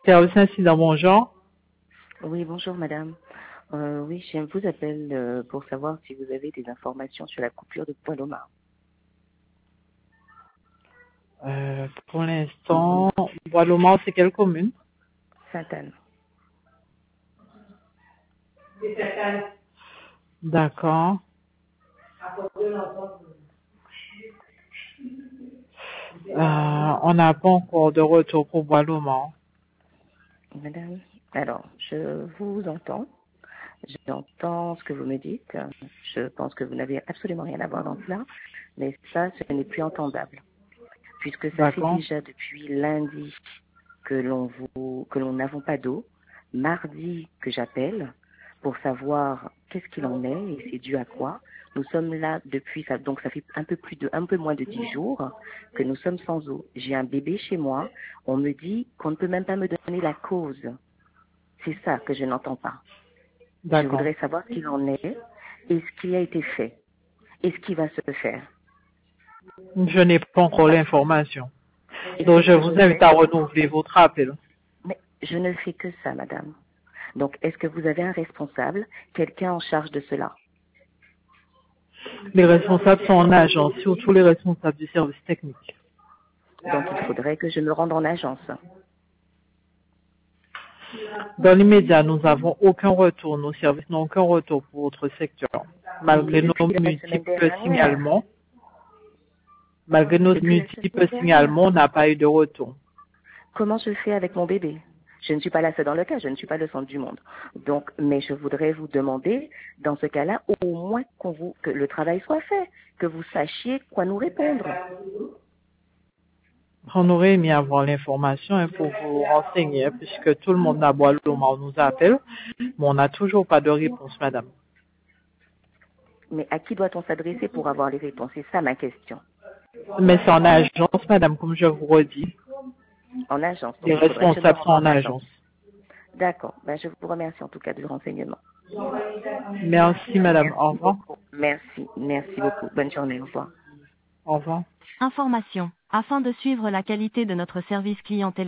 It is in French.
Service incident, bonjour. Oui, bonjour madame. Oui, je vous appelle pour savoir si vous avez des informations sur la coupure de Paloma. Pour l'instant, Bois-Lomar, c'est quelle commune? Sainte-Anne. D'accord. On n'a pas encore de retour pour Bois-Lomar. Madame, alors, je vous entends. J'entends ce que vous me dites. Je pense que vous n'avez absolument rien à voir dans cela. Mais ça, ce n'est plus entendable. Puisque ça fait D'accord. déjà depuis lundi que nous n'avons pas d'eau. Mardi que j'appelle pour savoir qu'est-ce qu'il en est et c'est dû à quoi. Nous sommes là depuis ça, donc ça fait un peu moins de 10 jours que nous sommes sans eau. J'ai un bébé chez moi. On me dit qu'on ne peut même pas me donner la cause. C'est ça que je n'entends pas. Je D'accord. voudrais savoir ce qu'il en est et ce qui a été fait et ce qui va se faire. Je n'ai pas encore l'information. Et Donc, c'est ce je que vous je invite fais. à renouveler votre appel. Mais je ne fais que ça, madame. Donc, est-ce que vous avez un responsable, quelqu'un en charge de cela? Les responsables sont en agence, surtout les responsables du service technique. Donc, il faudrait que je me rende en agence. Dans l'immédiat, nous n'avons aucun retour. Nos services n'ont aucun retour pour votre secteur. Malgré nos Depuis la semaine multiples dernière. signalements, on n'a pas eu de retour. Comment je fais avec mon bébé? Je ne suis pas la seule dans le cas, je ne suis pas le centre du monde. Donc, mais je voudrais vous demander, dans ce cas-là, au moins que le travail soit fait, que vous sachiez quoi nous répondre. On aurait aimé avoir l'information pour vous renseigner, puisque tout le monde à Bois-Lomar nous appelle, mais on n'a toujours pas de réponse, madame. Mais à qui doit-on s'adresser pour avoir les réponses? C'est ça ma question. Mais c'est en agence, madame, comme je vous redis. En agence. Donc, Les il faudrait que je me responsables rende sont en en agence. agence. D'accord. Ben, je vous remercie en tout cas du renseignement. Merci, madame. Au Merci revoir. beaucoup. Merci beaucoup. Bonne journée. Au revoir. Au revoir. Information. Afin de suivre la qualité de notre service client